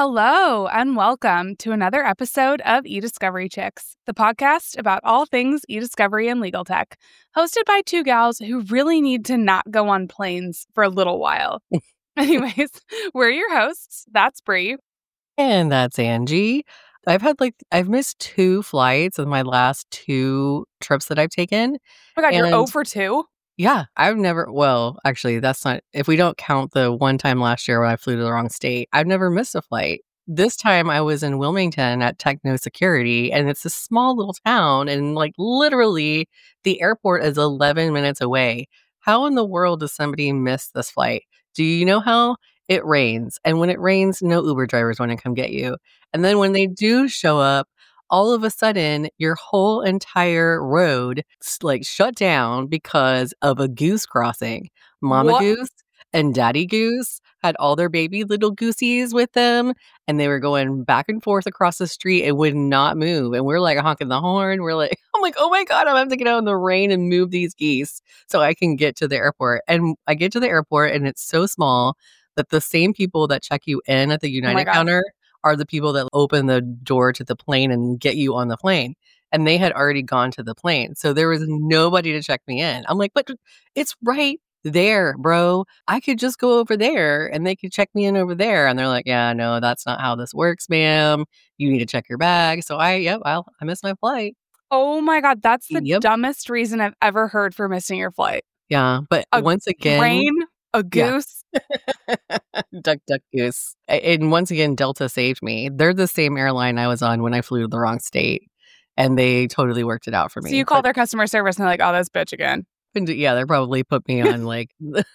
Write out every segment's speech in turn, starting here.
Hello, and welcome to another episode of eDiscovery Chicks, the podcast about all things eDiscovery and legal tech, hosted by two gals who really need to not go on planes for a little while. Anyways, we're your hosts. That's Bree. And that's Angie. I've missed 2 flights of my last 2 trips that I've taken. Oh my God, you're And 0 for 2? yeah, actually, that's not, if we don't count the one time last year when I flew to the wrong state, I've never missed a flight. This time I was in Wilmington at Techno Security, and it's a small little town, and like literally the airport is 11 minutes away. How in the world does somebody miss this flight? Do you know how? It rains. And when it rains, no Uber drivers want to come get you. And then when they do show up, all of a sudden, your whole entire road shut down because of a goose crossing. Mama What? goose and daddy goose had all their baby little goosies with them, and they were going back and forth across the street and would not move. And we're like honking the horn. I'm like, oh my God, I'm having to get out in the rain and move these geese so I can get to the airport. And I get to the airport, and it's so small that the same people that check you in at the United counter are the people that open the door to the plane and get you on the plane. And they had already gone to the plane. So there was nobody to check me in. I'm like, but it's right there, bro. I could just go over there and they could check me in over there. And they're like, yeah, no, that's not how this works, ma'am. You need to check your bag. So I missed my flight. Oh my God, that's the dumbest reason I've ever heard for missing your flight. Yeah, but once again... Rain? A goose? Yeah. Duck, goose. And once again, Delta saved me. They're the same airline I was on when I flew to the wrong state. And they totally worked it out for me. So you call their customer service and they're like, oh, this bitch again. And yeah, they probably put me on like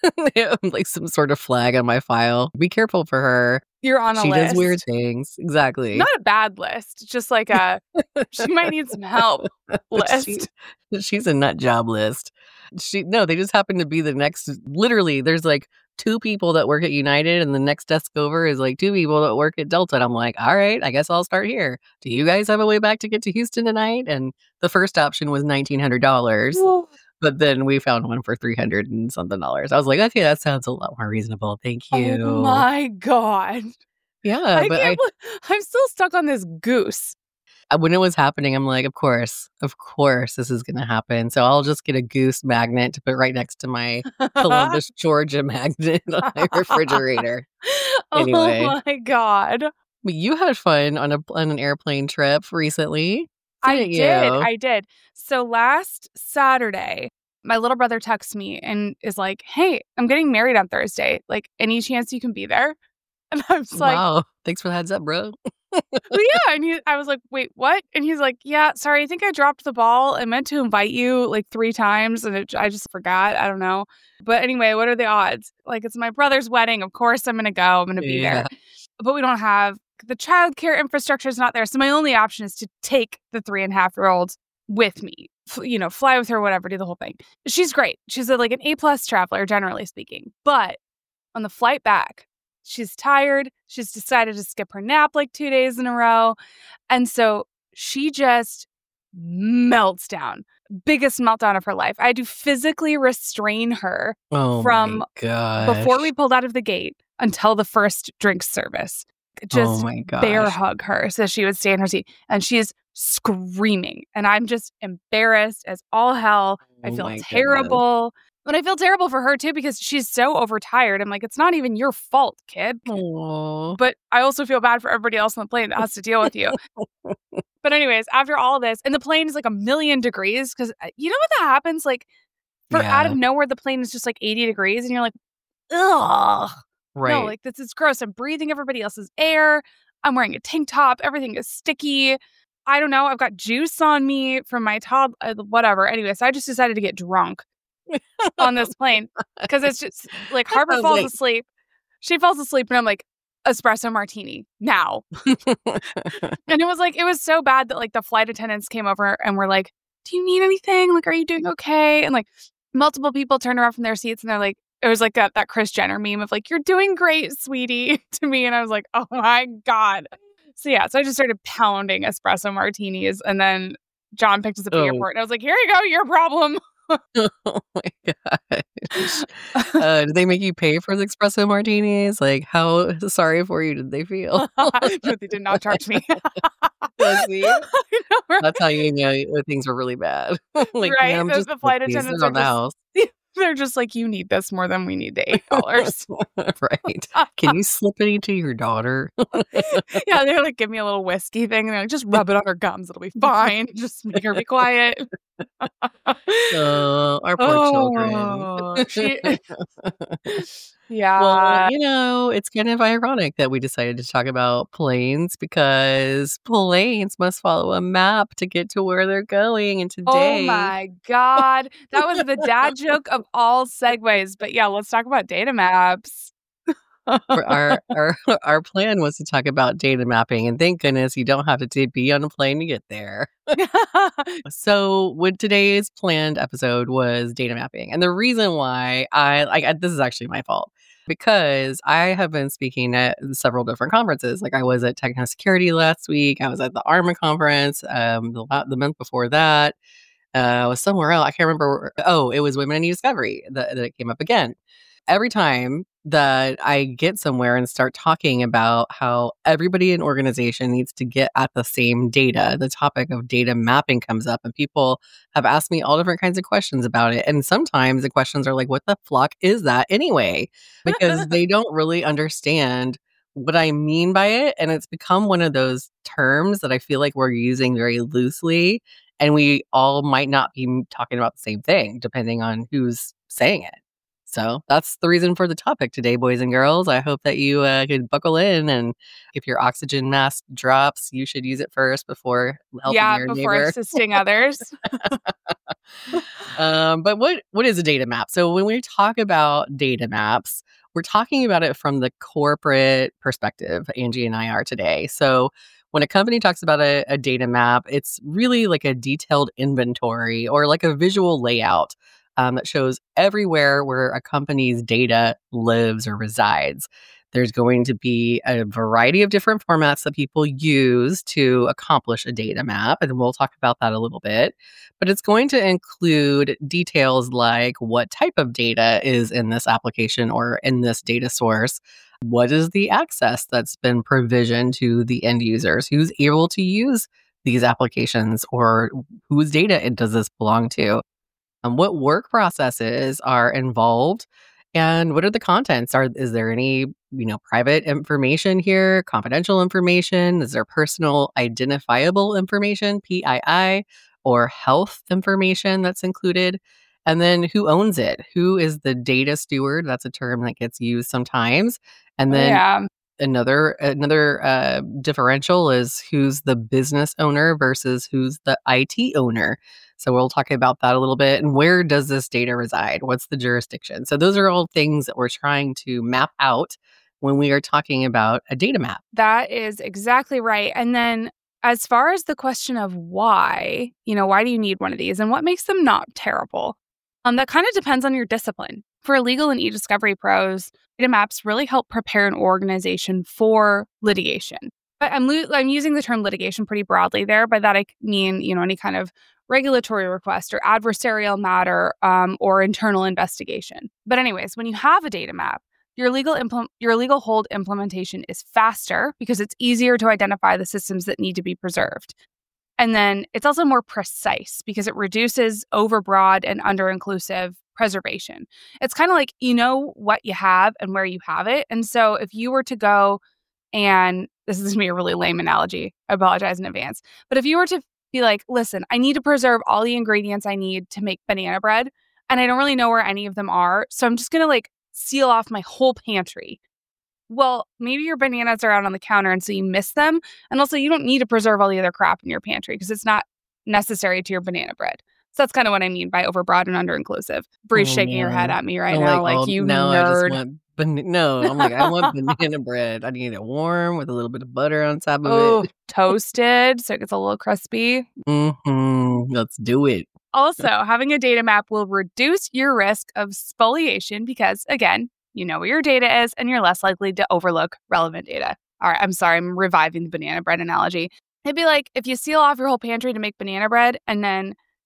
some sort of flag on my file. Be careful for her. You're on a list. She does weird things. Exactly. Not a bad list. Just like she might need some help list. She's a nut job list. They just happen to be the next. Literally, there's like 2 people that work at United, and the next desk over is like 2 people that work at Delta. And I'm like, all right, I guess I'll start here. Do you guys have a way back to get to Houston tonight? And the first option was $1,900. But then we found one for $300 and something. I was like, okay, that sounds a lot more reasonable. Thank you. Oh my God. Yeah, I'm still stuck on this goose. When it was happening, I'm like, of course, this is going to happen. So I'll just get a goose magnet to put right next to my Columbus, Georgia magnet on my refrigerator. Anyway. Oh my God. But you had fun on an airplane trip recently. I did. So last Saturday, my little brother texts me and is like, hey, I'm getting married on Thursday. Like, any chance you can be there? And I was like, wow, thanks for the heads up, bro. But yeah, and I was like, wait, what? And he's like, yeah, sorry, I think I dropped the ball. I meant to invite you like 3 times and I just forgot. I don't know. But anyway, what are the odds? Like, it's my brother's wedding. Of course I'm going to go. I'm going to be there. But we don't have, the childcare infrastructure is not there. So my only option is to take the 3.5-year-old with me, fly with her, whatever, do the whole thing. She's great. She's like an A+ traveler, generally speaking. But on the flight back, she's tired. She's decided to skip her nap like 2 days in a row. And so she just melts down. Biggest meltdown of her life. I had to physically restrain her from before we pulled out of the gate until the first drink service. Just bear hug her so she would stay in her seat. And she's screaming. And I'm just embarrassed as all hell. I feel terrible. And I feel terrible for her, too, because she's so overtired. I'm like, it's not even your fault, kid. Aww. But I also feel bad for everybody else on the plane that has to deal with you. But anyways, after all of this, and the plane is like 1,000,000 degrees, because you know what that happens? Like, out of nowhere, the plane is just like 80 degrees, and you're like, ugh. Right. No, like, this is gross. I'm breathing everybody else's air. I'm wearing a tank top. Everything is sticky. I don't know. I've got juice on me from my whatever. Anyway, so I just decided to get drunk on this plane because it's just like Harper falls asleep. She falls asleep and I'm like, espresso martini now. And it was so bad that like the flight attendants came over and were like, do you need anything? Like, are you doing okay? And like multiple people turned around from their seats and they're like, it was like that Kris Jenner meme of like, you're doing great, sweetie, to me. And I was like, oh my God. So yeah, so I just started pounding espresso martinis and then John picked us up at the airport and I was like, here you go, your problem. Oh my gosh. Did they make you pay for the espresso martinis? Like, how sorry for you did they feel? No, they did not charge me. See? I know, That's right? how you know things were really bad. Like, Right? "Ma'am, The, just the flip flight these. attendants They're are on the just, house." they're just like, you need this more than we need the $8. Right. "Can you slip any to your daughter?" Yeah, they're like, give me a little whiskey thing. And they're like, just rub it on her gums. It'll be fine. Just make her be quiet. Oh, our poor children. Oh, Well, yeah. it's kind of ironic that we decided to talk about planes because planes must follow a map to get to where they're going. And Oh today, my God. That was the dad joke of all segues. But yeah, let's talk about data maps. for our our plan was to talk about data mapping, and thank goodness you don't have to be on a plane to get there. So, with today's planned episode was data mapping, and the reason why this is actually my fault because I have been speaking at several different conferences. Like I was at Techno Security last week, I was at the ARMA conference the month before that. I was somewhere else. I can't remember. Oh, it was Women in Discovery that it came up again. Every time that I get somewhere and start talking about how everybody in organization needs to get at the same data, the topic of data mapping comes up, and people have asked me all different kinds of questions about it. And sometimes the questions are like, "What the flock is that anyway?" Because they don't really understand what I mean by it, and it's become one of those terms that I feel like we're using very loosely and we all might not be talking about the same thing depending on who's saying it. So that's the reason for the topic today, boys and girls. I hope that you could buckle in, and if your oxygen mask drops, you should use it first before helping Yeah, your before neighbor. assisting others. But what is a data map? So when we talk about data maps, we're talking about it from the corporate perspective. Angie and I are today. So when a company talks about a data map, it's really like a detailed inventory or like a visual layout that shows everywhere where a company's data lives or resides. There's going to be a variety of different formats that people use to accomplish a data map, and we'll talk about that a little bit. But it's going to include details like what type of data is in this application or in this data source. What is the access that's been provisioned to the end users? Who's able to use these applications or whose data does this belong to? What work processes are involved and what are the contents? Is there any, private information here, confidential information? Is there personal identifiable information, PII, or health information that's included? And then who owns it? Who is the data steward? That's a term that gets used sometimes. And Oh, then yeah. another differential is who's the business owner versus who's the IT owner. So we'll talk about that a little bit. And where does this data reside? What's the jurisdiction? So those are all things that we're trying to map out when we are talking about a data map. That is exactly right. And then as far as the question of why, why do you need one of these and what makes them not terrible? That kind of depends on your discipline. For legal and e-discovery pros, data maps really help prepare an organization for litigation. But I'm using the term litigation pretty broadly there. By that I mean, any kind of regulatory request or adversarial matter or internal investigation. But anyways, when you have a data map, your legal hold implementation is faster because it's easier to identify the systems that need to be preserved. And then it's also more precise because it reduces overbroad and under-inclusive preservation. It's kind of like you know what you have and where you have it. And so if you were to go and this is going to be a really lame analogy, I apologize in advance. But if you were to be like, listen, I need to preserve all the ingredients I need to make banana bread, and I don't really know where any of them are, so I'm just going to seal off my whole pantry. Well, maybe your bananas are out on the counter and so you miss them. And also you don't need to preserve all the other crap in your pantry because it's not necessary to your banana bread. So that's kind of what I mean by overbroad and under-inclusive. Bree's Oh, shaking her head man. at me right I'm now like, like, oh, you now I just nerd. want no, I'm like, I want banana bread. I need it warm with a little bit of butter on top of Oh, it. toasted so it gets a little crispy. Let's do it. Also, having a data map will reduce your risk of spoliation because, again, you know where your data is and you're less likely to overlook relevant data. All right, I'm sorry, I'm reviving the banana bread analogy. It'd be like if you seal off your whole pantry to make banana bread and then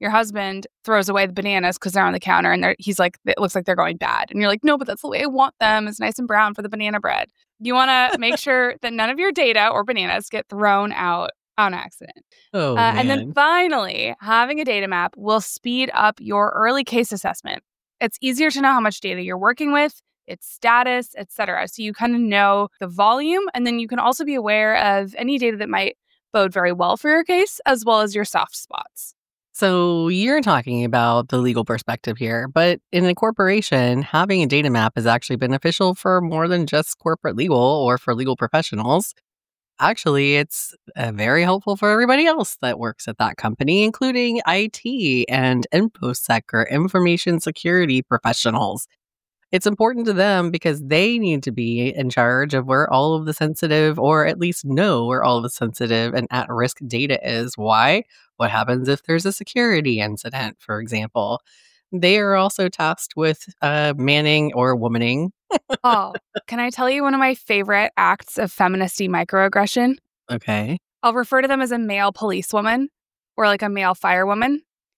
your husband throws away the bananas because they're on the counter and he's like, it looks like they're going bad. And you're like, no, but that's the way I want them. It's nice and brown for the banana bread. You want to make sure that none of your data or bananas get thrown out on accident. Oh, And then man. finally, having a data map will speed up your early case assessment. It's easier to know how much data you're working with, its status, etc. So you kind of know the volume, and then you can also be aware of any data that might bode very well for your case, as well as your soft spots. So you're talking about the legal perspective here, but in a corporation, having a data map is actually beneficial for more than just corporate legal or for legal professionals. Actually, it's very helpful for everybody else that works at that company, including IT and InfoSec or information security professionals. It's important to them because they need to be in charge of where all of the sensitive, or at least know where all of the sensitive and at risk data is. Why? What happens if there's a security incident, for example? They are also tasked with manning or womaning. Oh, can I tell you one of my favorite acts of feministy microaggression? Okay. I'll refer to them as a male policewoman or like a male firewoman.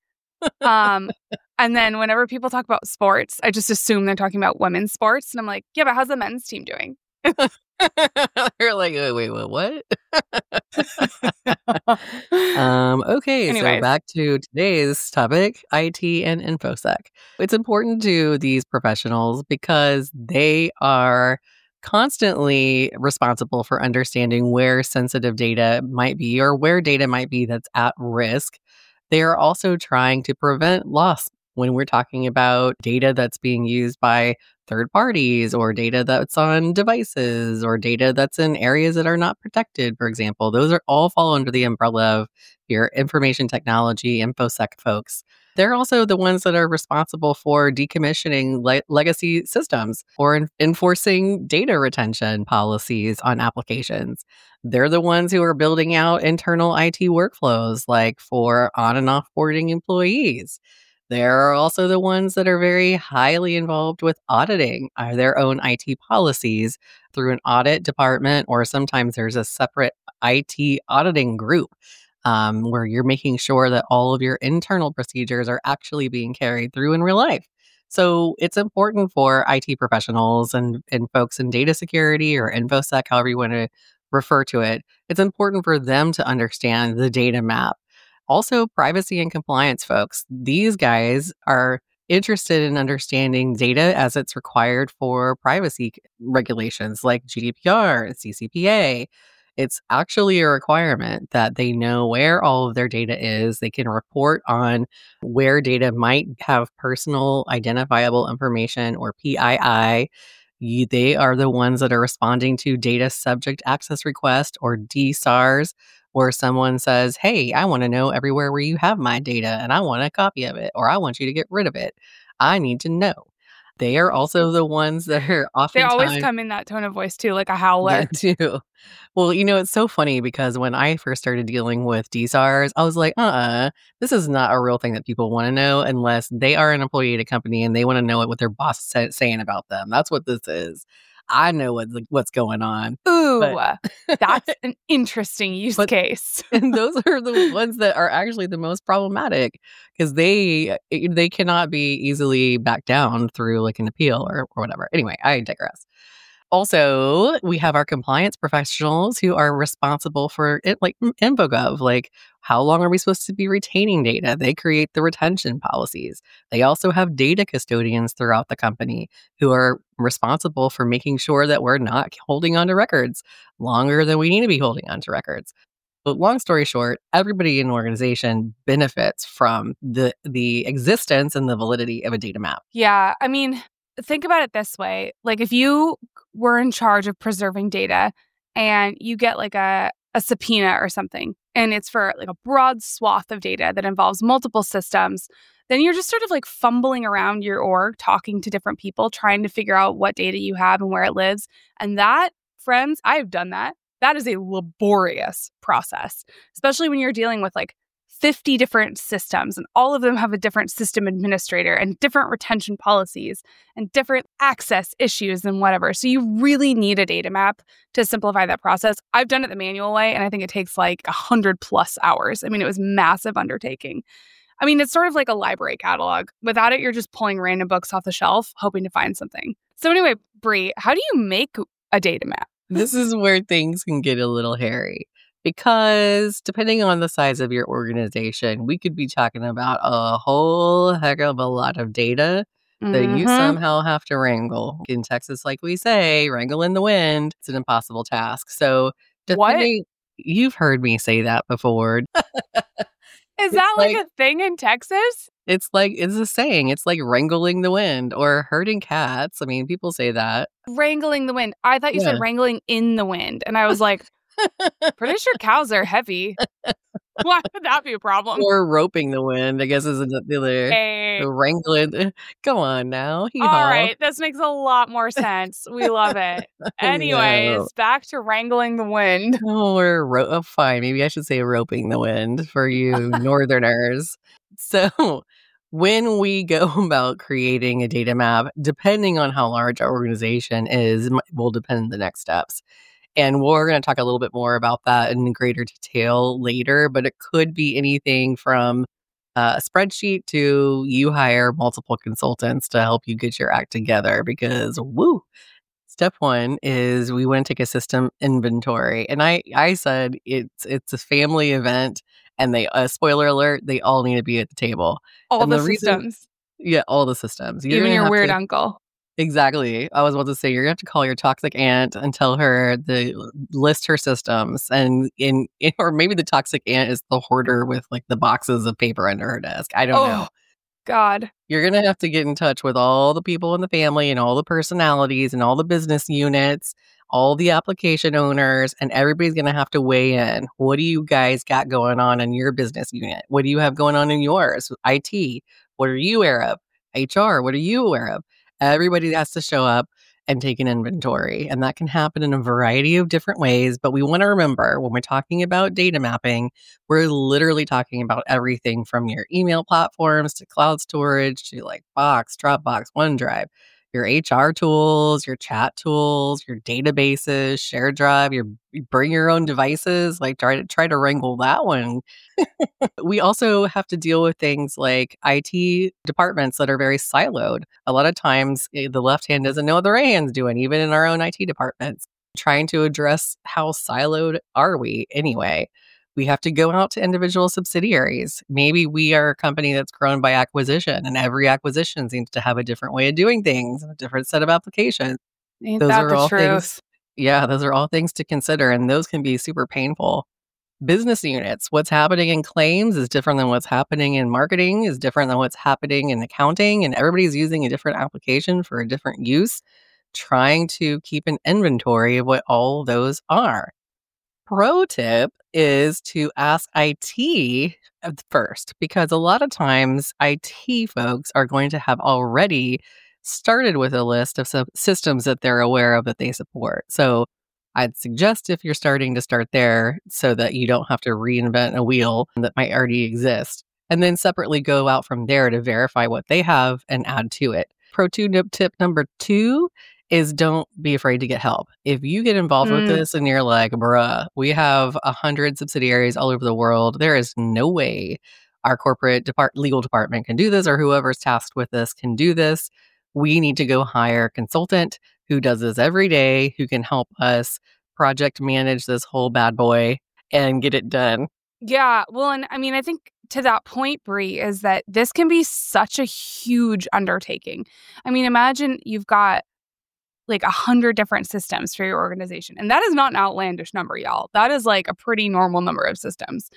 And then whenever people talk about sports, I just assume they're talking about women's sports. And I'm like, yeah, but how's the men's team doing? You're like, wait, what? Okay, so Anyways. back to today's topic, IT and InfoSec. It's important to these professionals because they are constantly responsible for understanding where sensitive data might be or where data might be that's at risk. They are also trying to prevent loss when we're talking about data that's being used by third parties or data that's on devices or data that's in areas that are not protected, for example. Those are all fall under the umbrella of your information technology, InfoSec folks. They're also the ones that are responsible for decommissioning legacy systems or enforcing data retention policies on applications. They're the ones who are building out internal IT workflows, like for on and offboarding employees. They're also the ones that are very highly involved with auditing their own IT policies through an audit department, or sometimes there's a separate IT auditing group where you're making sure that all of your internal procedures are actually being carried through in real life. So it's important for IT professionals and folks in data security or InfoSec, however you want to refer to it. It's important for them to understand the data map. Also, privacy and compliance folks. These guys are interested in understanding data as it's required for privacy regulations like GDPR and CCPA. It's actually a requirement that they know where all of their data is. They can report on where data might have personal identifiable information or PII. They are the ones that are responding to data subject access request or DSARs, where someone says, hey, I want to know everywhere where you have my data and I want a copy of it, or I want you to get rid of it. I need to know. They are also the ones that are They always oftentimes come in that tone of voice too, like a howler. that too. Well, it's so funny because when I first started dealing with DSARs, I was like, this is not a real thing that people want to know unless they are an employee at a company and they want to know what their boss is saying about them. That's what this is. I know what's going on. Ooh, But that's an interesting use But- case. and those are the ones that are actually the most problematic because they cannot be easily backed down through like an appeal or whatever. Anyway, I digress. Also, we have our compliance professionals who are responsible for it, like InfoGov, like how long are we supposed to be retaining data? They create the retention policies. They also have data custodians throughout the company who are responsible for making sure that we're not holding onto records longer than we need to be holding onto records. But long story short, everybody in an organization benefits from the existence and the validity of a data map. Yeah, I mean, think about it this way. Like if you were in charge of preserving data and you get like a subpoena or something, and it's for like a broad swath of data that involves multiple systems, then you're just sort of like fumbling around your org, talking to different people, trying to figure out what data you have and where it lives. And that, friends, I've done that. That is a laborious process, especially when you're dealing with like 50 different systems and all of them have a different system administrator and different retention policies and different access issues and whatever. So you really need a data map to simplify that process. I've done it the manual way and I think it takes like 100+ hours. I mean, it was a massive undertaking. I mean, it's sort of like a library catalog. Without it, you're just pulling random books off the shelf, hoping to find something. So anyway, Brie, how do you make a data map? This is where things can get a little hairy because depending on the size of your organization, we could be talking about a whole heck of a lot of data that you Mm-hmm. somehow have to wrangle. In Texas, like we say, wrangle in the wind. It's an impossible task. So, What? depending, you've heard me say that before. Is It's that like like, a thing in Texas? it's a saying. It's like wrangling the wind or herding cats. I mean, people say that. Wrangling the wind. I thought you Yeah. said wrangling in the wind. And I was like, pretty sure cows are heavy. Why would that be a problem? Or roping the wind, I guess, is the other Hey. the wrangling. Come on now, All hee-haw. right. This makes a lot more sense. We love it. No. Anyways, back to wrangling the wind. Oh, or fine, maybe I should say roping the wind for you northerners. So, when we go about creating a data map, depending on how large our organization is, will depend the next steps. And we're going to talk a little bit more about that in greater detail later, but it could be anything from a spreadsheet to you hire multiple consultants to help you get your act together because, woo, step one is we want to take a system inventory. And I said it's a family event and spoiler alert, they all need to be at the table. All And the the reason, systems, yeah, all the systems. You're even going to your have weird to uncle. exactly. I was about to say you're gonna have to call your toxic aunt and tell her to list her systems, and or maybe the toxic aunt is the hoarder with like the boxes of paper under her desk. I don't know. Oh, God. You're gonna have to get in touch with all the people in the family and all the personalities and all the business units, all the application owners, and everybody's gonna have to weigh in. What do you guys got going on in your business unit? What do you have going on in yours? IT. What are you aware of? HR. What are you aware of? Everybody has to show up and take an inventory. And that can happen in a variety of different ways. But we want to remember when we're talking about data mapping, we're literally talking about everything from your email platforms to cloud storage to like Box, Dropbox, OneDrive, your HR tools, your chat tools, your databases, share drive, you bring your own devices, like try to wrangle that one. We also have to deal with things like IT departments that are very siloed. A lot of times, the left hand doesn't know what the right hand's doing, even in our own IT departments. Trying to address how siloed are we anyway? We have to go out to individual subsidiaries. Maybe we are a company that's grown by acquisition, and every acquisition seems to have a different way of doing things, a different set of applications. Ain't Those that are the all things, truth? yeah, those are all things to consider, and those can be super painful. Business units. What's happening in claims is different than what's happening in marketing, is different than what's happening in accounting, and everybody's using a different application for a different use, trying to keep an inventory of what all those are. Pro tip is to ask IT first, because a lot of times IT folks are going to have already started with a list of systems that they're aware of that they support. So I'd suggest if you're starting to start there so that you don't have to reinvent a wheel that might already exist. And then separately go out from there to verify what they have and add to it. Tip number two is don't be afraid to get help. If you get involved with Mm, this and you're like, bruh, we have 100 subsidiaries all over the world, there is no way our corporate legal department can do this or whoever's tasked with this can do this. We need to go hire a consultant who does this every day, who can help us project manage this whole bad boy and get it done. yeah. Well, and I mean, I think to that point, Brie, is that this can be such a huge undertaking. I mean, imagine you've got like 100 different systems for your organization. And that is not an outlandish number, y'all. That is like a pretty normal number of systems.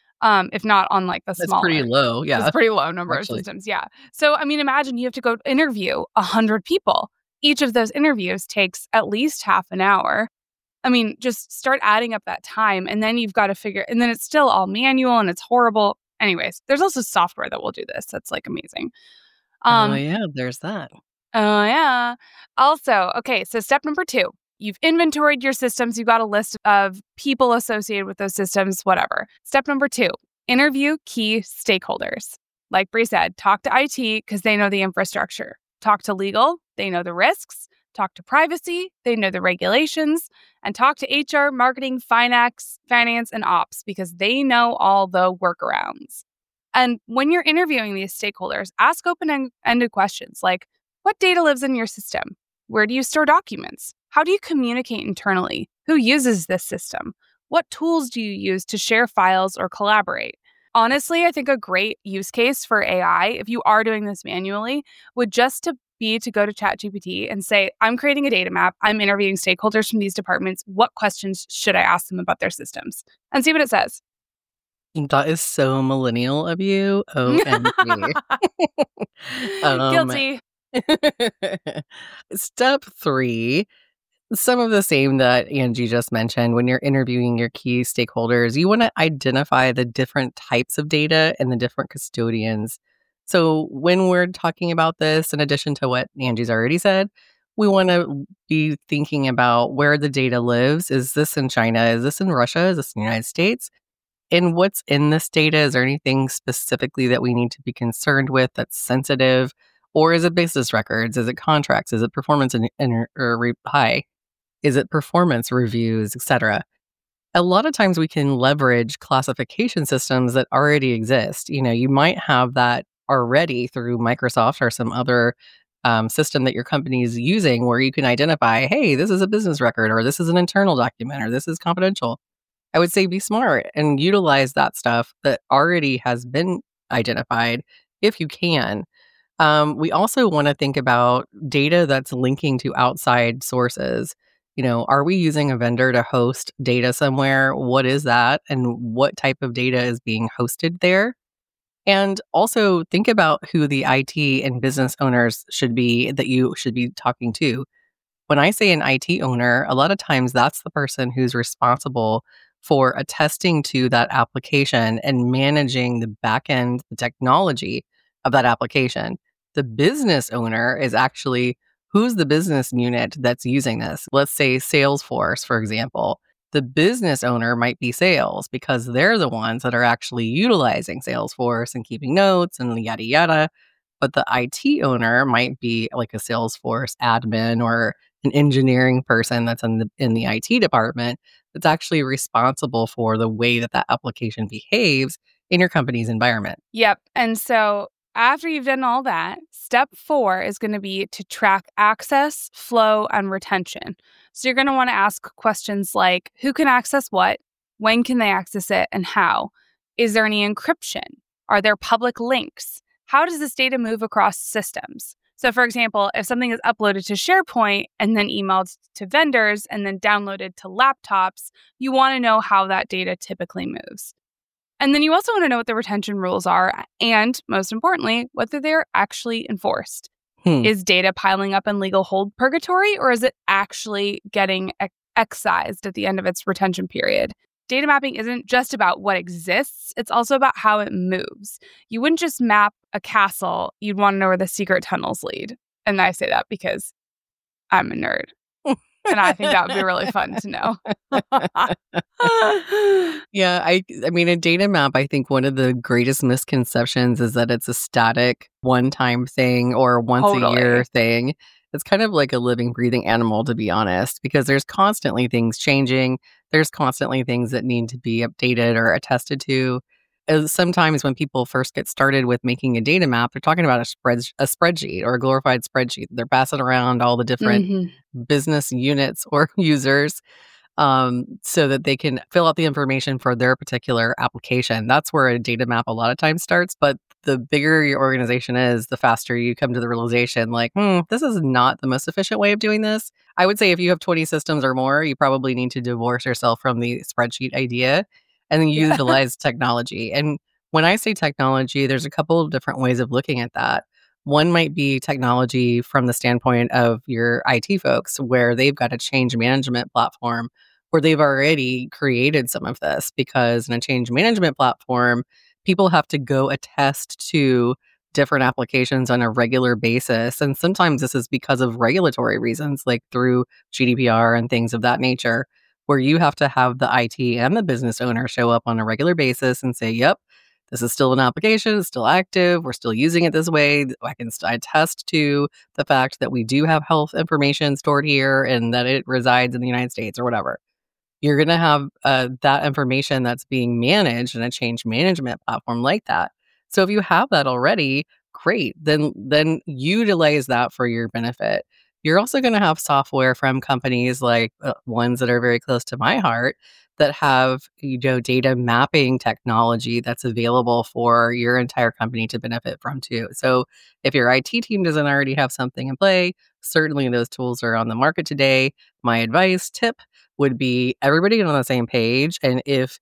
If not on like the That's pretty smaller. low. It's a Yeah, pretty low number of actually. systems. Yeah. So I mean, imagine you have to go interview 100 people. Each of those interviews takes at least half an hour. I mean, just start adding up that time and then you've got to figure and then it's still all manual and it's horrible. Anyways, there's also software that will do this. That's like amazing. Oh, Um, yeah, there's that. Oh, yeah. Also, okay, so step number 2, you've inventoried your systems. You've got a list of people associated with those systems, whatever. Step number 2, interview key stakeholders. Like Bree said, talk to IT because they know the infrastructure. Talk to legal, they know the risks. Talk to privacy, they know the regulations. And talk to HR, marketing, finance, and ops because they know all the workarounds. And when you're interviewing these stakeholders, ask open-ended questions like, what data lives in your system? Where do you store documents? How do you communicate internally? Who uses this system? What tools do you use to share files or collaborate? Honestly, I think a great use case for AI, if you are doing this manually, would just to be to go to ChatGPT and say, I'm creating a data map. I'm interviewing stakeholders from these departments. What questions should I ask them about their systems? And see what it says. That is so millennial of you. OMG. Um, Guilty. Step 3, some of the same that Angie just mentioned. When you're interviewing your key stakeholders, you want to identify the different types of data and the different custodians. So when we're talking about this, in addition to what Angie's already said, we want to be thinking about where the data lives. Is this in China? Is this in Russia? Is this in the United States? And what's in this data? Is there anything specifically that we need to be concerned with that's sensitive? Or is it business records? Is it contracts? Is it performance high? Is it performance reviews, etc.? A lot of times we can leverage classification systems that already exist. You might have that already through Microsoft or some other system that your company is using where you can identify, hey, this is a business record, or this is an internal document, or this is confidential. I would say be smart and utilize that stuff that already has been identified if you can. We also want to think about data that's linking to outside sources. Are we using a vendor to host data somewhere? What is that? And what type of data is being hosted there? And also think about who the IT and business owners should be that you should be talking to. When I say an IT owner, a lot of times that's the person who's responsible for attesting to that application and managing the back end, the technology of that application. The business owner is actually who's the business unit that's using this. Let's say Salesforce, for example. The business owner might be sales because they're the ones that are actually utilizing Salesforce and keeping notes and yada yada. But the IT owner might be like a Salesforce admin or an engineering person that's in the IT department that's actually responsible for the way that that application behaves in your company's environment. Yep. And so after you've done all that, step 4 is going to be to track access, flow, and retention. So you're going to want to ask questions like, who can access what? When can they access it and how? Is there any encryption? Are there public links? How does this data move across systems? So for example, if something is uploaded to SharePoint and then emailed to vendors and then downloaded to laptops, you want to know how that data typically moves. And then you also want to know what the retention rules are and, most importantly, whether they're actually enforced. Is data piling up in legal hold purgatory, or is it actually getting excised at the end of its retention period? Data mapping isn't just about what exists, it's also about how it moves. You wouldn't just map a castle, you'd want to know where the secret tunnels lead. And I say that because I'm a nerd. And I think that would be really fun to know. Yeah, I mean, a data map, I think one of the greatest misconceptions is that it's a static one-time thing or once a year thing. It's kind of like a living, breathing animal, to be honest, because there's constantly things changing. There's constantly things that need to be updated or attested to. Sometimes when people first get started with making a data map, they're talking about a spreadsheet or a glorified spreadsheet. They're passing around all the different business units or users so that they can fill out the information for their particular application. That's where a data map a lot of times starts. But the bigger your organization is, the faster you come to the realization, like, this is not the most efficient way of doing this. I would say if you have 20 systems or more, you probably need to divorce yourself from the spreadsheet idea and then utilize technology. And when I say technology, there's a couple of different ways of looking at that. One might be technology from the standpoint of your IT folks, where they've got a change management platform where they've already created some of this, because in a change management platform, people have to go attest to different applications on a regular basis. And sometimes this is because of regulatory reasons, like through GDPR and things of that nature, where you have to have the IT and the business owner show up on a regular basis and say, yep, this is still an application, it's still active, we're still using it this way. I can attest to the fact that we do have health information stored here and that it resides in the United States or whatever. You're going to have that information that's being managed in a change management platform like that. So if you have that already, great. Then utilize that for your benefit. You're also going to have software from companies like ones that are very close to my heart that have, data mapping technology that's available for your entire company to benefit from too. So if your IT team doesn't already have something in play, certainly those tools are on the market today. My advice tip would be everybody get on the same page. And if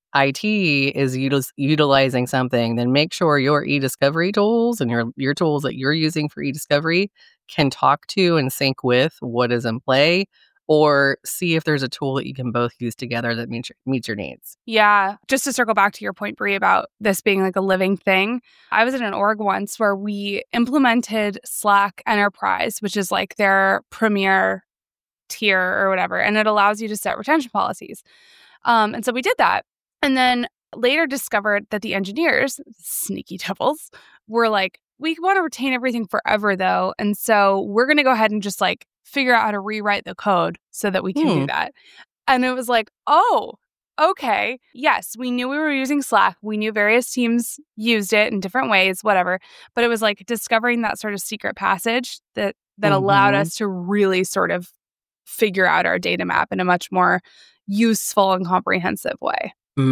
IT is utilizing something, then make sure your e-discovery tools and your tools that you're using for e-discovery can talk to and sync with what is in play, or see if there's a tool that you can both use together that meets your needs. Yeah. Just to circle back to your point, Brie, about this being like a living thing. I was in an org once where we implemented Slack Enterprise, which is like their premier tier or whatever, and it allows you to set retention policies. And so we did that. And then later discovered that the engineers, sneaky devils, were like, we want to retain everything forever though. And so we're going to go ahead and just like figure out how to rewrite the code so that we can do that. And it was like, oh, okay. Yes, we knew we were using Slack. We knew various teams used it in different ways, whatever. But it was like discovering that sort of secret passage that allowed us to really sort of figure out our data map in a much more useful and comprehensive way.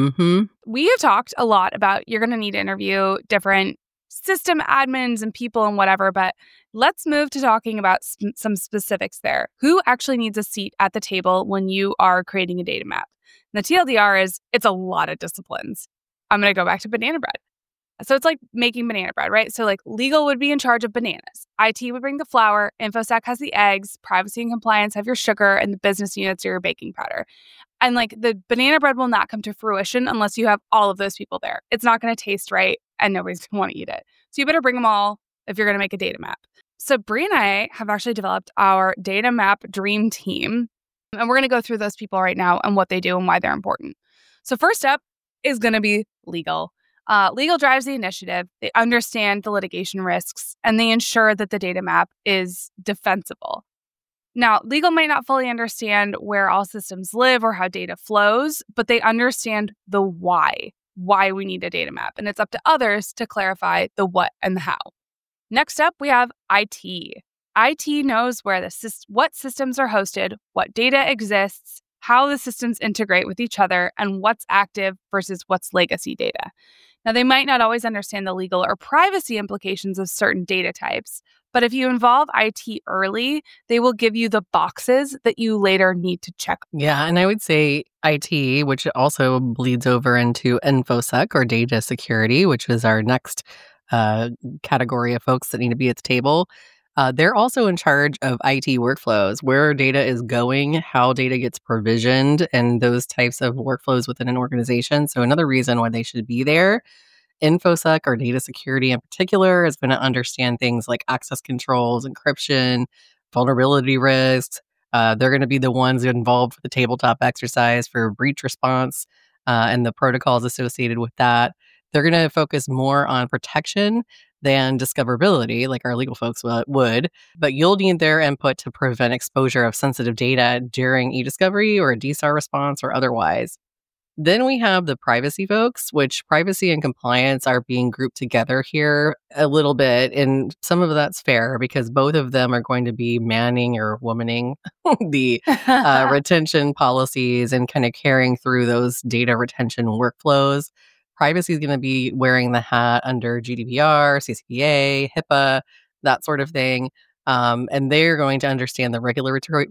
We have talked a lot about you're going to need to interview different system admins and people and whatever, but let's move to talking about some specifics there. Who actually needs a seat at the table when you are creating a data map? And the TLDR is it's a lot of disciplines. I'm going to go back to banana bread. So it's like making banana bread, right? So like legal would be in charge of bananas. IT would bring the flour. InfoSec has the eggs. Privacy and compliance have your sugar. And the business units are your baking powder. And like the banana bread will not come to fruition unless you have all of those people there. It's not going to taste right and nobody's going to want to eat it. So you better bring them all if you're going to make a data map. So Brie and I have actually developed our data map dream team. And we're going to go through those people right now and what they do and why they're important. So first up is going to be legal. Legal drives the initiative. They understand the litigation risks and they ensure that the data map is defensible. Now, legal might not fully understand where all systems live or how data flows, but they understand the why we need a data map. And it's up to others to clarify the what and the how. Next up, we have IT. IT knows where what systems are hosted, what data exists, how the systems integrate with each other, and what's active versus what's legacy data. Now, they might not always understand the legal or privacy implications of certain data types, but if you involve IT early, they will give you the boxes that you later need to check. Yeah, and I would say IT, which also bleeds over into InfoSec or data security, which is our next category of folks that need to be at the table. They're also in charge of IT workflows, where data is going, how data gets provisioned, and those types of workflows within an organization. So another reason why they should be there. InfoSec or data security in particular is going to understand things like access controls, encryption, vulnerability risks. They're going to be the ones involved with the tabletop exercise for breach response and the protocols associated with that. They're going to focus more on protection than discoverability, like our legal folks would. But you'll need their input to prevent exposure of sensitive data during e-discovery or a DSAR response or otherwise. Then we have the privacy folks, which privacy and compliance are being grouped together here a little bit. And some of that's fair because both of them are going to be manning or womaning the retention policies and kind of carrying through those data retention workflows. Privacy is going to be wearing the hat under GDPR, CCPA, HIPAA, that sort of thing. And they're going to understand the regulatory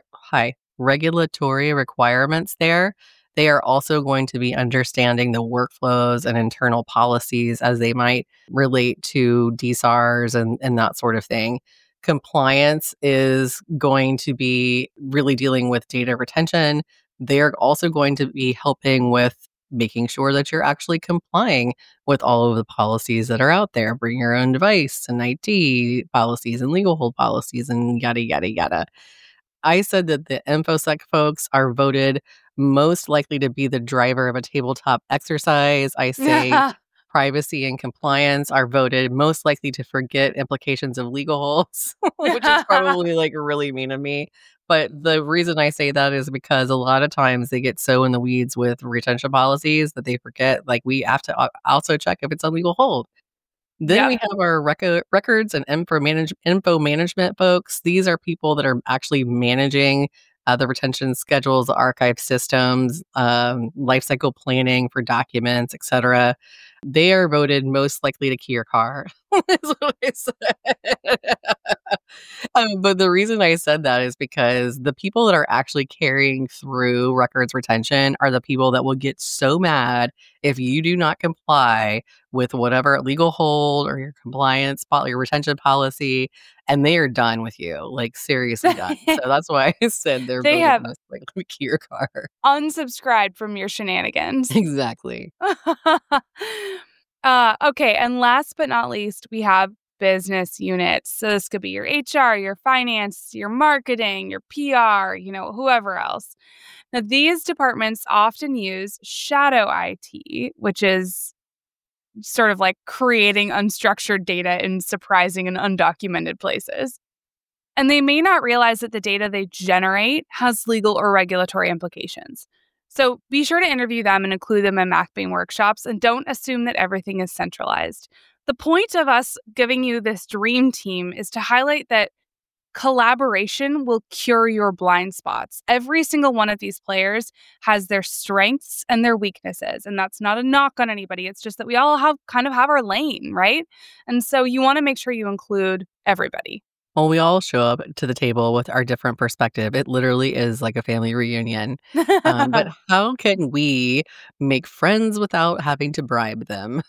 requirements there. They are also going to be understanding the workflows and internal policies as they might relate to DSARs and that sort of thing. Compliance is going to be really dealing with data retention. They're also going to be helping with making sure that you're actually complying with all of the policies that are out there. Bring your own device and IT policies and legal hold policies and yada, yada, yada. I said that the InfoSec folks are voted most likely to be the driver of a tabletop exercise. I say privacy and compliance are voted most likely to forget implications of legal holds, which is probably like really mean of me. But the reason I say that is because a lot of times they get so in the weeds with retention policies that they forget, like, we have to also check if it's a legal hold. Then we Yep. have our records and info management folks. These are people that are actually managing the retention schedules, archive systems, life cycle planning for documents, etc. They are voted most likely to key your car. Is what I said. But the reason I said that is because the people that are actually carrying through records retention are the people that will get so mad if you do not comply with whatever legal hold or your compliance, your retention policy, and they are done with you, like seriously done. So that's why I said they're They voted have most likely to key your car. unsubscribed from your shenanigans. Exactly. Okay, and last but not least, we have business units. So this could be your HR, your finance, your marketing, your PR, whoever else. Now, these departments often use shadow IT, which is sort of like creating unstructured data in surprising and undocumented places. And they may not realize that the data they generate has legal or regulatory implications. So be sure to interview them and include them in mapping workshops, and don't assume that everything is centralized. The point of us giving you this dream team is to highlight that collaboration will cure your blind spots. Every single one of these players has their strengths and their weaknesses. And that's not a knock on anybody. It's just that we all have our lane, right? And so you want to make sure you include everybody. Well, we all show up to the table with our different perspective. It literally is like a family reunion. But how can we make friends without having to bribe them?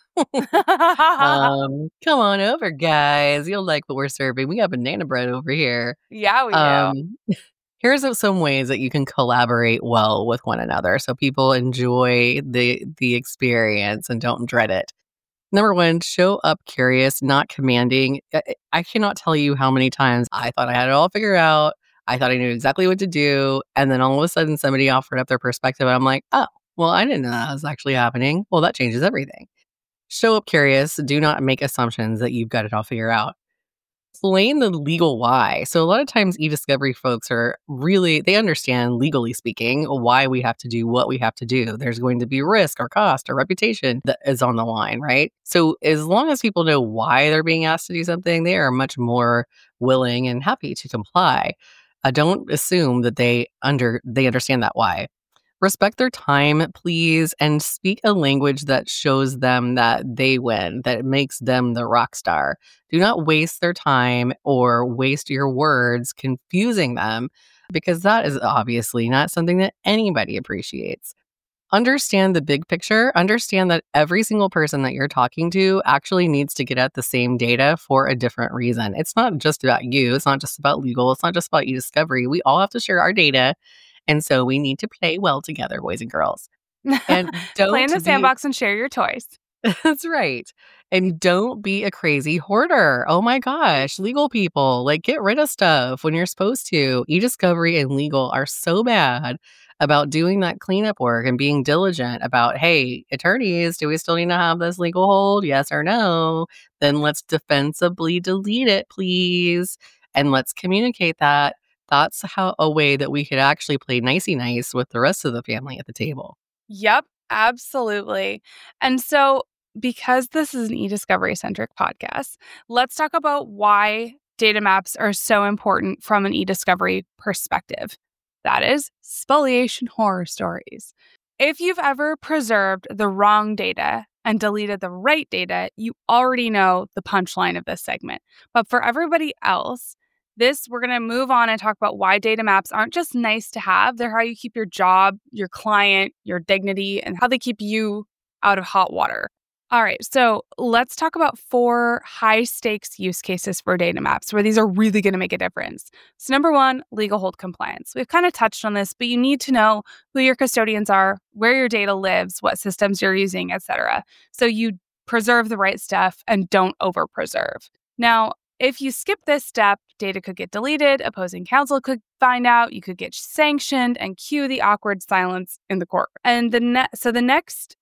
Come on over, guys. You'll like what we're serving. We got banana bread over here. Yeah, we do. Here's some ways that you can collaborate well with one another so people enjoy the experience and don't dread it. Number one, show up curious, not commanding. I cannot tell you how many times I thought I had it all figured out. I thought I knew exactly what to do. And then all of a sudden, somebody offered up their perspective. And I'm like, oh, well, I didn't know that was actually happening. Well, that changes everything. Show up curious. Do not make assumptions that you've got it all figured out. Explain the legal why. So a lot of times e-discovery folks they understand, legally speaking, why we have to do what we have to do. There's going to be risk or cost or reputation that is on the line, right? So as long as people know why they're being asked to do something, they are much more willing and happy to comply. Don't assume that they understand that why. Respect their time, please, and speak a language that shows them that they win, that makes them the rock star. Do not waste their time or waste your words confusing them, because that is obviously not something that anybody appreciates. Understand the big picture. Understand that every single person that you're talking to actually needs to get at the same data for a different reason. It's not just about you. It's not just about legal. It's not just about e-discovery. We all have to share our data. And so we need to play well together, boys and girls. And Play in the sandbox and share your toys. That's right. And don't be a crazy hoarder. Oh my gosh, legal people, like, get rid of stuff when you're supposed to. E-discovery and legal are so bad about doing that cleanup work and being diligent about, hey, attorneys, do we still need to have this legal hold? Yes or no? Then let's defensively delete it, please. And let's communicate that. That's a way that we could actually play nicey nice with the rest of the family at the table. Yep, absolutely. And so, because this is an e-discovery centric podcast, let's talk about why data maps are so important from an e-discovery perspective. That is spoliation horror stories. If you've ever preserved the wrong data and deleted the right data, you already know the punchline of this segment. But for everybody else, we're going to move on and talk about why data maps aren't just nice to have. They're how you keep your job, your client, your dignity, and how they keep you out of hot water. All right, so let's talk about 4 high-stakes use cases for data maps where these are really going to make a difference. So number 1, legal hold compliance. We've kind of touched on this, but you need to know who your custodians are, where your data lives, what systems you're using, etc. So you preserve the right stuff and don't over-preserve. Now, if you skip this step, data could get deleted, opposing counsel could find out, you could get sanctioned, and cue the awkward silence in the court. And the next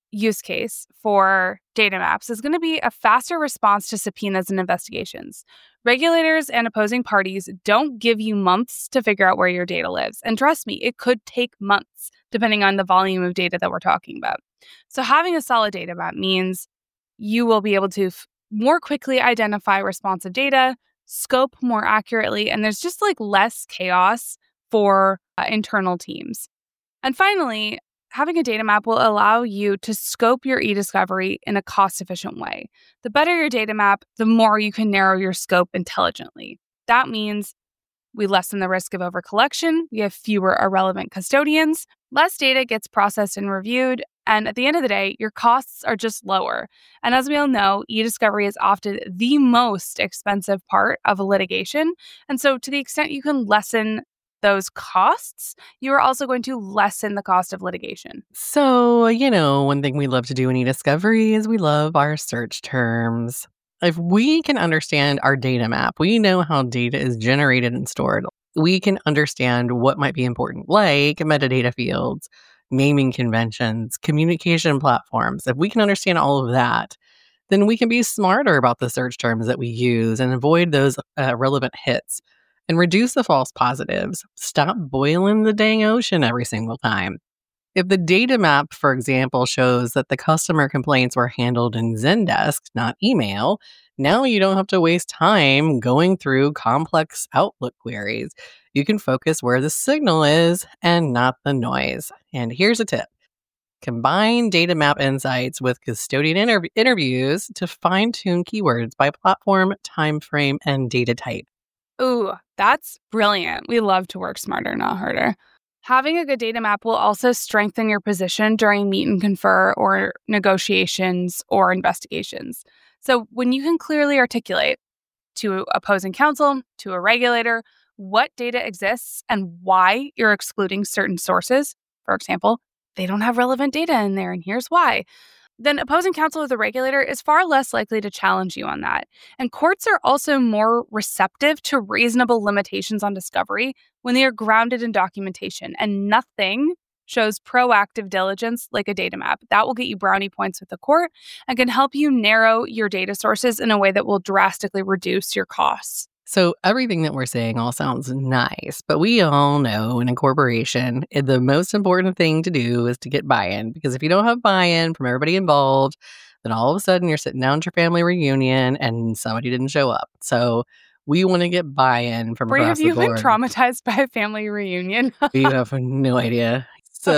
use case for data maps is going to be a faster response to subpoenas and investigations. Regulators and opposing parties don't give you months to figure out where your data lives. And trust me, it could take months depending on the volume of data that we're talking about. So having a solid data map means you will be able to more quickly identify responsive data, scope more accurately, and there's just like less chaos for internal teams. And finally, having a data map will allow you to scope your e-discovery in a cost-efficient way. The better your data map, the more you can narrow your scope intelligently. That means we lessen the risk of overcollection, we have fewer irrelevant custodians, less data gets processed and reviewed, and at the end of the day, your costs are just lower. And as we all know, e-discovery is often the most expensive part of a litigation. And so to the extent you can lessen those costs, you are also going to lessen the cost of litigation. So, one thing we love to do in eDiscovery is we love our search terms. If we can understand our data map, we know how data is generated and stored. We can understand what might be important, like metadata fields, naming conventions, communication platforms. If we can understand all of that, then we can be smarter about the search terms that we use and avoid those relevant hits and reduce the false positives. Stop boiling the dang ocean every single time. If the data map, for example, shows that the customer complaints were handled in Zendesk, not email, now you don't have to waste time going through complex Outlook queries. You can focus where the signal is and not the noise. And here's a tip. Combine data map insights with custodian interviews to fine-tune keywords by platform, time frame, and data type. Ooh, that's brilliant. We love to work smarter, not harder. Having a good data map will also strengthen your position during meet and confer or negotiations or investigations. So when you can clearly articulate to opposing counsel, to a regulator, what data exists and why you're excluding certain sources, for example, they don't have relevant data in there and here's why, then opposing counsel or the regulator is far less likely to challenge you on that. And courts are also more receptive to reasonable limitations on discovery when they are grounded in documentation. And nothing shows proactive diligence like a data map. That will get you brownie points with the court and can help you narrow your data sources in a way that will drastically reduce your costs. So everything that we're saying all sounds nice, but we all know in a corporation, the most important thing to do is to get buy-in. Because if you don't have buy-in from everybody involved, then all of a sudden you're sitting down at your family reunion and somebody didn't show up. So we want to get buy-in from Brie, across have you the been board. traumatized by a family reunion? You have no idea.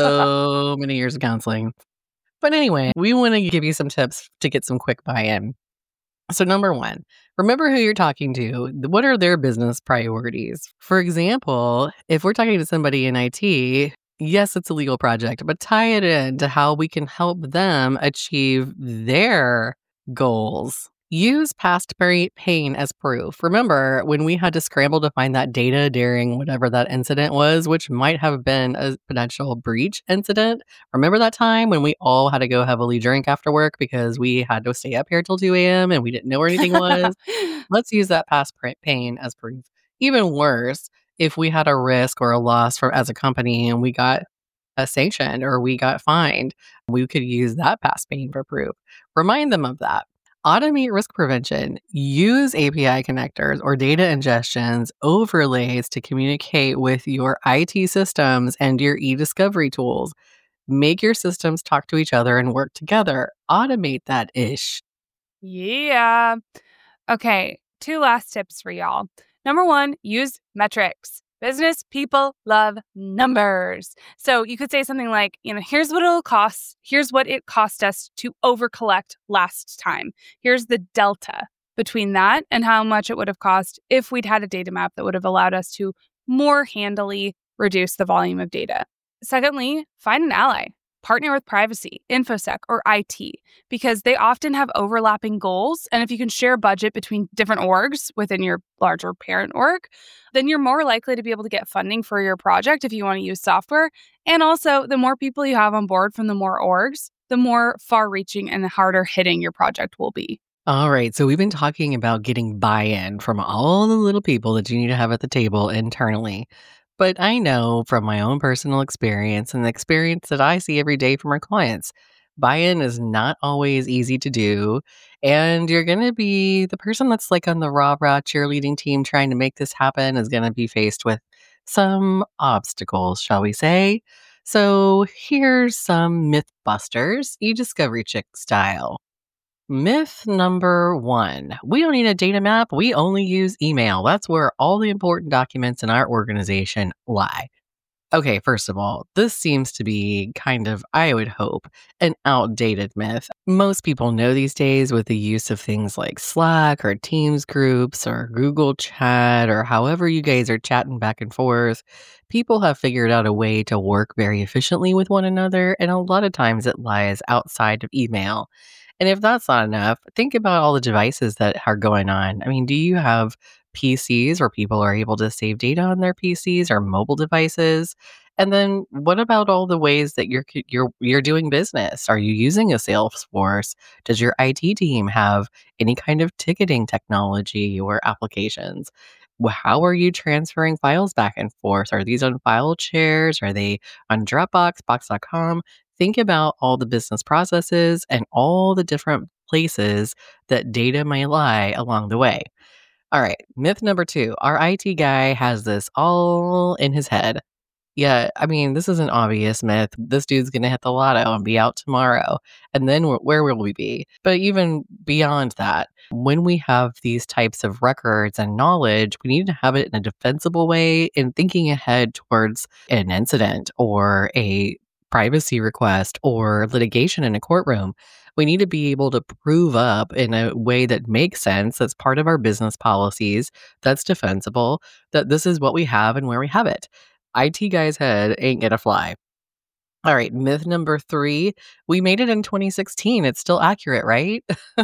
So many years of counseling. But anyway, we want to give you some tips to get some quick buy-in. So number one, remember who you're talking to. What are their business priorities? For example, if we're talking to somebody in IT, yes, it's a legal project, but tie it into how we can help them achieve their goals. Use past pain as proof. Remember when we had to scramble to find that data during whatever that incident was, which might have been a potential breach incident? Remember that time when we all had to go heavily drink after work because we had to stay up here till 2 a.m. and we didn't know where anything was? Let's use that past pain as proof. Even worse, if we had a risk or a loss as a company and we got sanctioned or we got fined, we could use that past pain for proof. Remind them of that. Automate risk prevention. Use API connectors or data ingestions overlays to communicate with your IT systems and your e-discovery tools. Make your systems talk to each other and work together. Automate that ish. Yeah. Okay, 2 last tips for y'all. Number 1, use metrics. Business people love numbers. So you could say something like, here's what it'll cost. Here's what it cost us to overcollect last time. Here's the delta between that and how much it would have cost if we'd had a data map that would have allowed us to more handily reduce the volume of data. Secondly, find an ally. Partner with privacy, InfoSec, or IT, because they often have overlapping goals. And if you can share budget between different orgs within your larger parent org, then you're more likely to be able to get funding for your project if you want to use software. And also, the more people you have on board from the more orgs, the more far-reaching and harder hitting your project will be. All right, so we've been talking about getting buy-in from all the little people that you need to have at the table internally. But I know from my own personal experience and the experience that I see every day from our clients, Buy-in is not always easy to do, and you're going to be the person that's like on the rah-rah cheerleading team trying to make this happen is going to be faced with some obstacles, shall we say. So here's some myth busters, e-discovery chick style. Myth number one, we don't need a data map. We only use email. That's where all the important documents in our organization lie. Okay, first of all, this seems to be kind of, I would hope, an outdated myth. Most people know these days with the use of things like Slack or Teams groups or Google Chat or however you guys are chatting back and forth, people have figured out a way to work very efficiently with one another, and a lot of times it lies outside of email. And if that's not enough, think about all the devices that are going on. I mean, do you have PCs where people are able to save data on their PCs or mobile devices? And then what about all the ways that you're doing business? Are you using a Salesforce? Does your IT team have any kind of ticketing technology or applications? How are you transferring files back and forth? Are these on file shares? Are they on Dropbox, Box.com? Think about all the business processes and all the different places that data may lie along the way. All right, myth number two, our IT guy has this all in his head. Yeah, I mean, this is an obvious myth. This dude's going to hit the lotto and be out tomorrow. And then where will we be? But even beyond that, when we have these types of records and knowledge, we need to have it in a defensible way in thinking ahead towards an incident or a privacy request or litigation in a courtroom. We need to be able to prove up in a way that makes sense, that's part of our business policies, that's defensible, that this is what we have and where we have it. IT guy's head ain't gonna fly. All right, myth number three. We made it in 2016. It's still accurate, right?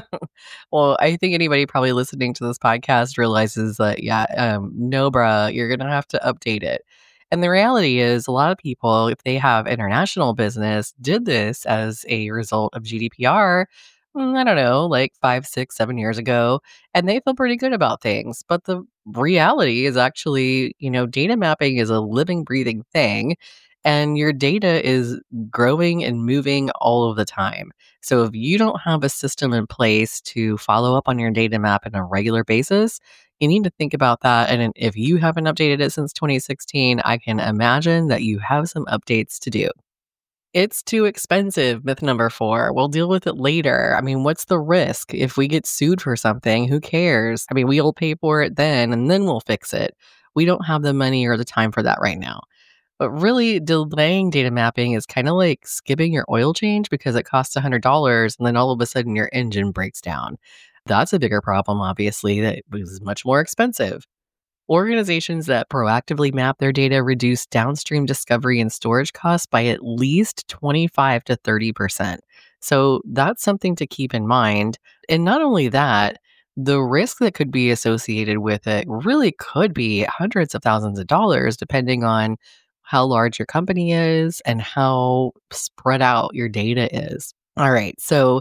Well, I think anybody probably listening to this podcast realizes that, yeah, no, bruh, you're gonna have to update it. And the reality is, a lot of people, if they have international business, did this as a result of GDPR. I don't know, like 5, 6, 7 years ago, and they feel pretty good about things. But the reality is actually, data mapping is a living, breathing thing, and your data is growing and moving all of the time. So if you don't have a system in place to follow up on your data map on a regular basis, you need to think about that. And if you haven't updated it since 2016, I can imagine that you have some updates to do. It's too expensive, myth number four. We'll deal with it later. I mean, what's the risk? If we get sued for something, who cares? I mean, we'll pay for it then and then we'll fix it. We don't have the money or the time for that right now. But really, delaying data mapping is kind of like skipping your oil change because it costs $100 and then all of a sudden your engine breaks down. That's a bigger problem, obviously, that was much more expensive. Organizations that proactively map their data reduce downstream discovery and storage costs by at least 25 to 30%. So that's something to keep in mind. And not only that, the risk that could be associated with it really could be hundreds of thousands of dollars, depending on how large your company is and how spread out your data is. All right. So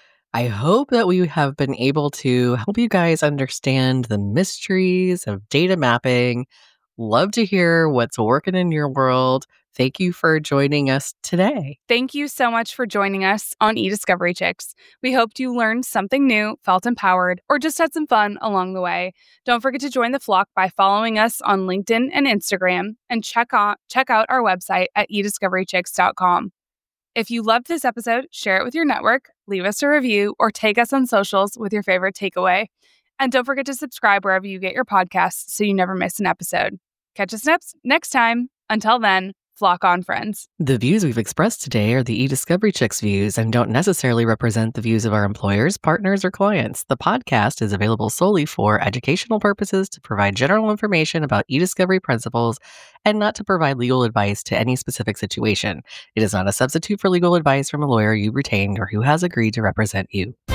I hope that we have been able to help you guys understand the mysteries of data mapping. Love to hear what's working in your world. Thank you for joining us today. Thank you so much for joining us on eDiscovery Chicks. We hoped you learned something new, felt empowered, or just had some fun along the way. Don't forget to join the flock by following us on LinkedIn and Instagram, and check out our website at ediscoverychicks.com. If you loved this episode, share it with your network, leave us a review, or tag us on socials with your favorite takeaway. And don't forget to subscribe wherever you get your podcasts so you never miss an episode. Catch us next time. Until then, flock on, friends. The views we've expressed today are the eDiscovery Chicks views and don't necessarily represent the views of our employers, partners, or clients. The podcast is available solely for educational purposes to provide general information about eDiscovery principles and not to provide legal advice to any specific situation. It is not a substitute for legal advice from a lawyer you retained or who has agreed to represent you.